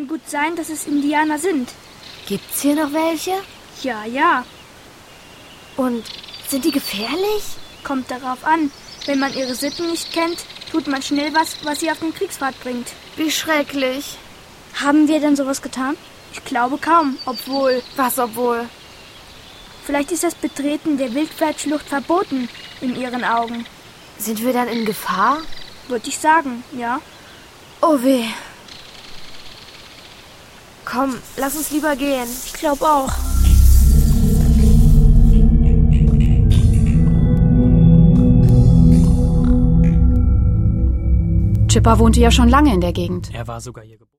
Kann gut sein, dass es Indianer sind. Gibt's hier noch welche? Ja. Und sind die gefährlich? Kommt darauf an. Wenn man ihre Sitten nicht kennt, tut man schnell was sie auf den Kriegsfahrt bringt. Wie schrecklich. Haben wir denn sowas getan? Ich glaube kaum, obwohl... Was obwohl? Vielleicht ist das Betreten der Wildpferdschlucht verboten in ihren Augen. Sind wir dann in Gefahr? Würde ich sagen, ja. Oh weh. Komm, lass uns lieber gehen. Ich glaube auch. Chipper wohnte ja schon lange in der Gegend. Er war sogar hier geboren.